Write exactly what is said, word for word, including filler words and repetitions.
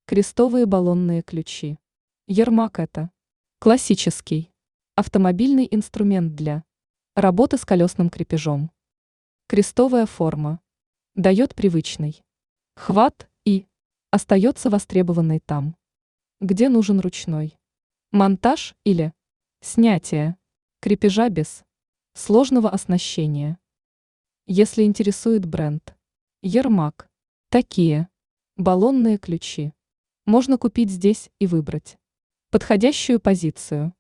Крестовые баллонные ключи. Ермак это классический автомобильный инструмент для работы с колесным крепежом. Крестовая форма дает привычный хват и остается востребованной там, где нужен ручной монтаж или снятие крепежа без сложного оснащения. Если интересует бренд Ермак, такие баллонные ключи можно купить здесь и выбрать подходящую позицию.